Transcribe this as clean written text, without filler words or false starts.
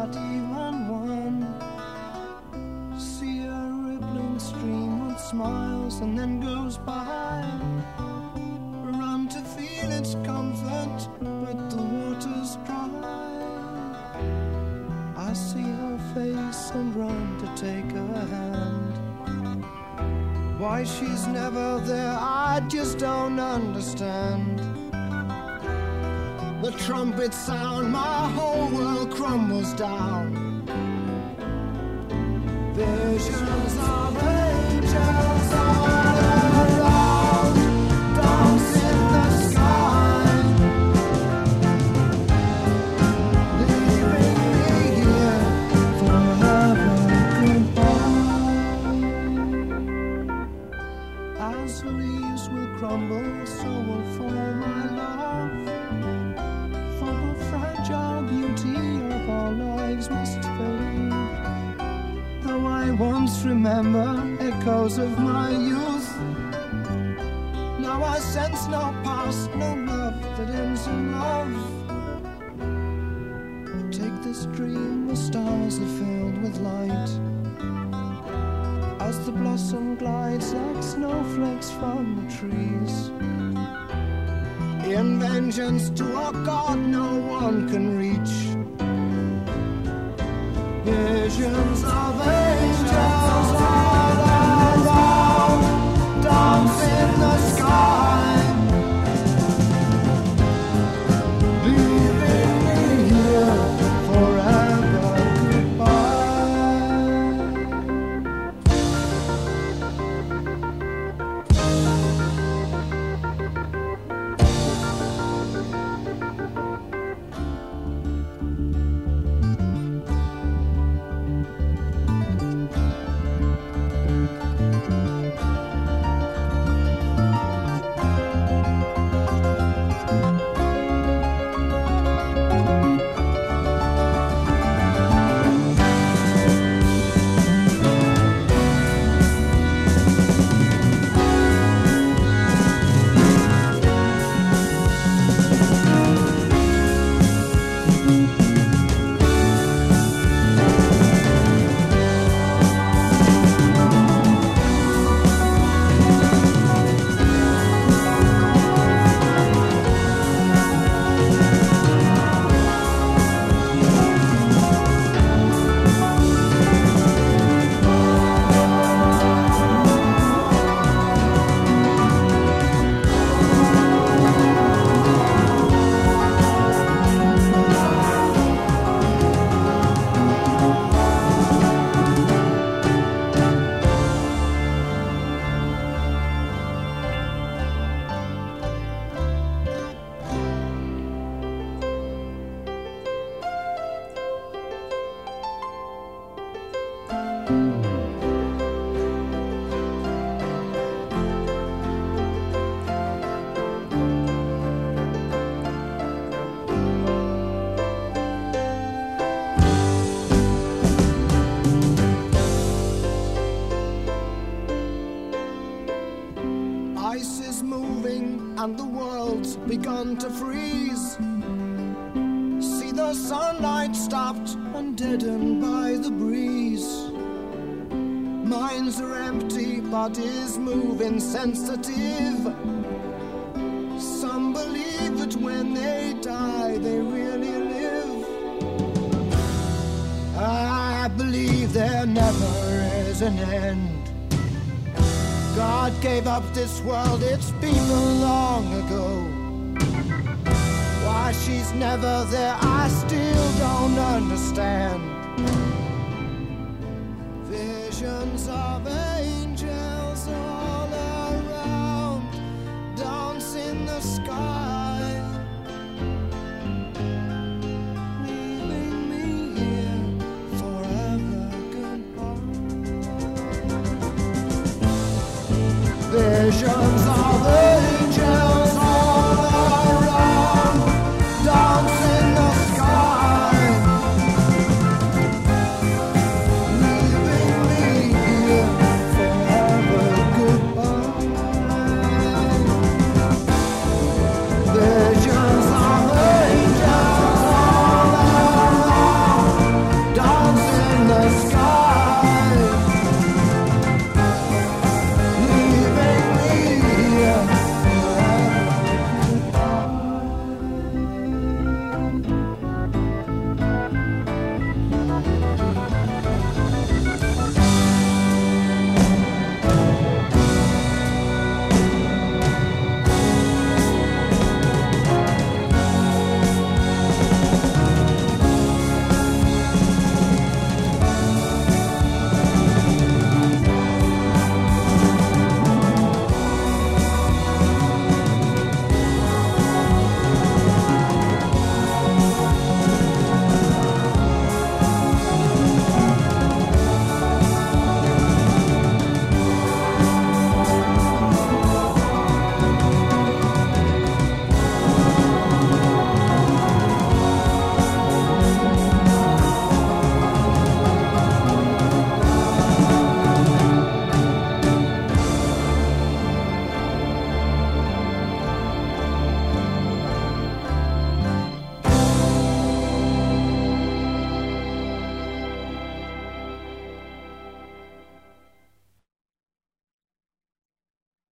not even one. See a rippling stream with smiles and then goes by. Run to feel its comfort, but the water's dry. I see her face and run to take her hand. Why she's never there, I just don't understand. The trumpet sound, my whole world crumbles down. Visions of angels all around, dance in the sky, leaving me here forever goodbye. As the leaves will crumble, so will fall my love. For the fragile beauty of our lives must fade. Though I once remember echoes of my youth, now I sense no past, no love that ends in love. Take this dream, the stars are filled with light, as the blossom glides like snowflakes from the trees, in vengeance to a God no one can reach. Visions of angels all around, dance in the sky, leaving me here forever and the world's begun to freeze. See the sunlight stopped and deadened by the breeze. Minds are empty, bodies moving sensitive. Some believe that when they die, they really live. I believe there never is an end. God gave up this world, its people long ago. Why she's never there, I still don't understand. Visions of angels all around, dance in the sky, leaving me here forever goodbye. Visions